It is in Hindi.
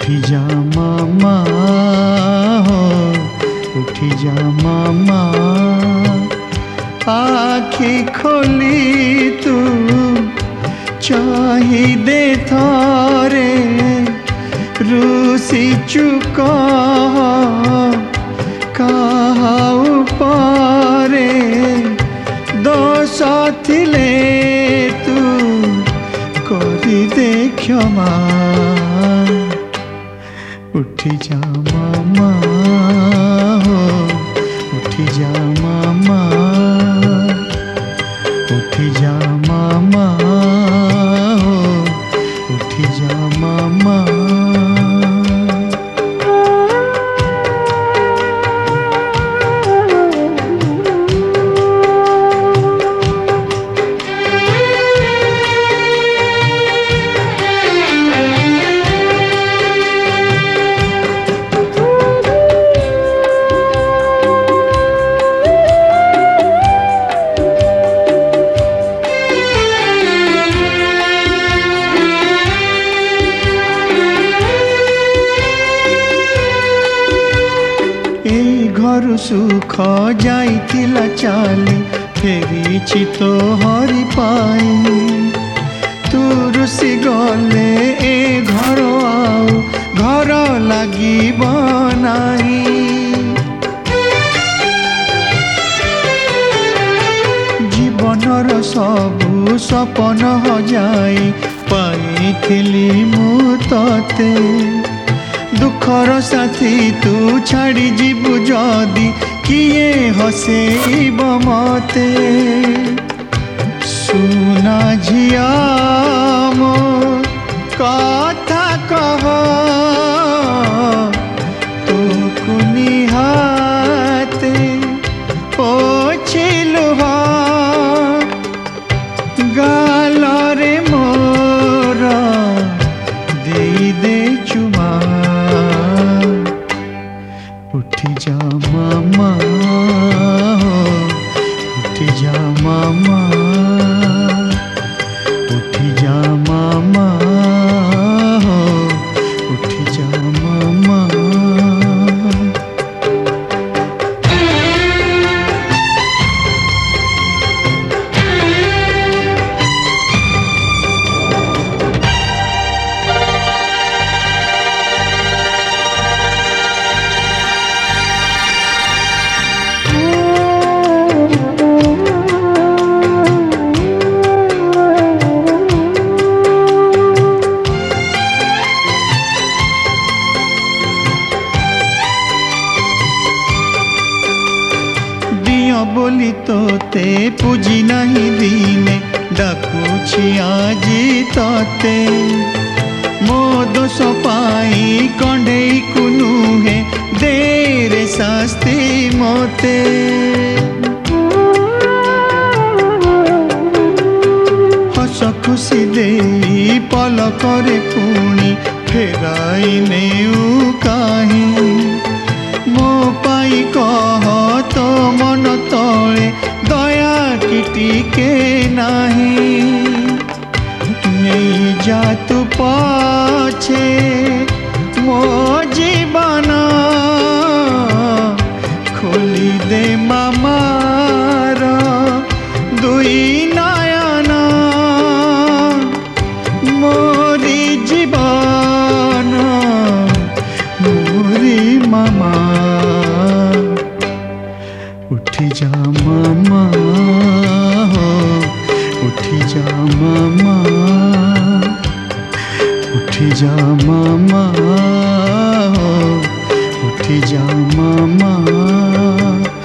उठी जा मामा हो, उठी जा मामा, आखी खोली तू चाहिए थारे रूसी चुक कहा पारे दोष थिले तू करी दे क्षमा। उठी जा मामा हो, उठी जा मामा, उठी जा मामा हो, उठी जा मामा। घर सुख जाइथिला चाली फेरी तो हरि पाई तू रुसी गले ए घर आउ घर लगी बनाई। जीवनर सबु सपन हजाई पाइथिली मु तते दुखर साथी तू छाड़ी जीवु जदी किए हसेब मते। सुना झिया मो कथा कह तो कुनिहाते पोछिलुह गालरे मोर देई दे चुमा। उठी जा मामा हो, उठी जा मामा, उठी जा मामा हो, उठी जा मामा। बोली तोते पूजी नहीं दीने डाकुछि आजी तोते मो दोष पाई कंढेई कुनुहे देरे शास्ति मोते। हस खुशी देई पलकरे पुणी फेराई नेउ काहे मो पाई कह तो मन तले दया टिके नाही। नहीं जा तू पाछे मो जीवन खोली दे मामार दुई नयन मोरी जीवन मोरी मामा। उठी जा मामा हो, उठी जा मामा, उठी जा मामा हो, उठी जा मामा।